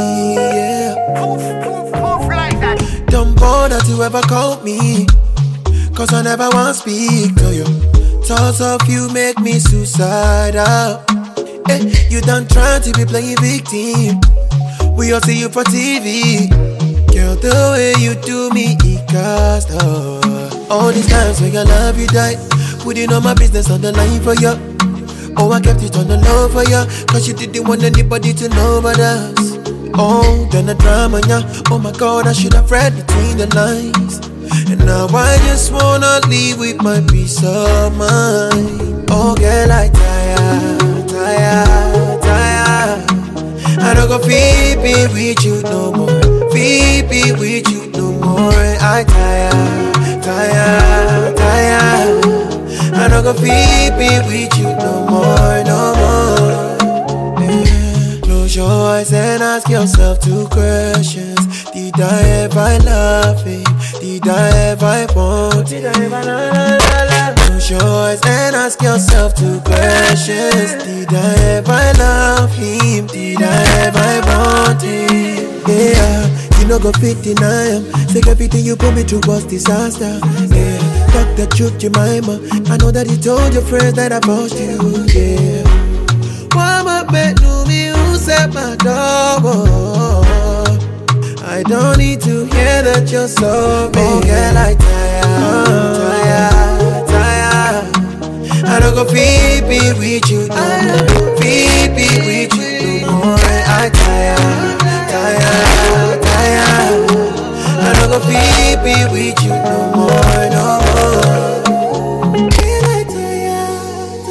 yeah. Poof like that. Don't bother to ever call me, cause I never want to speak to you. Thoughts of you make me suicidal. Hey, you done trying to be playing victim. We all see you for TV. Girl, the way you do me, it cost all these times when your love you died, putting all my business on the line for you. Oh, I kept it on the low for you, cause you didn't want anybody to know about us. Oh, then the drama, yeah. Oh my God, I should have read between the lines. And now I just wanna leave with my peace of mind. Oh girl, I tired. I don't go Phoebe with you no more. Phoebe with you no more. I tired. I don't go Phoebe with you no more. Yeah. Close your eyes and ask yourself two questions. Did I ever love him? Did I ever want? Did I ever Close your eyes and ask yourself two questions. Did I ever love him? Did I ever want him? Yeah, you no go fit deny him. Take everything you put me through was disaster. Yeah, talk the truth, Jemima. I know that he told your friends that I lost you. Yeah, why my bed knew me who set my door? I don't need to hear that you're sorry. Oh girl, I tired. I don't go Phoebe with you no more. Phoebe with you no more. I tired. I don't go Phoebe with you no more. Girl, I tired.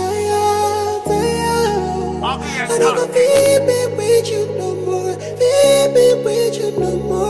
I don't go Phoebe with you no more. Phoebe with you no more.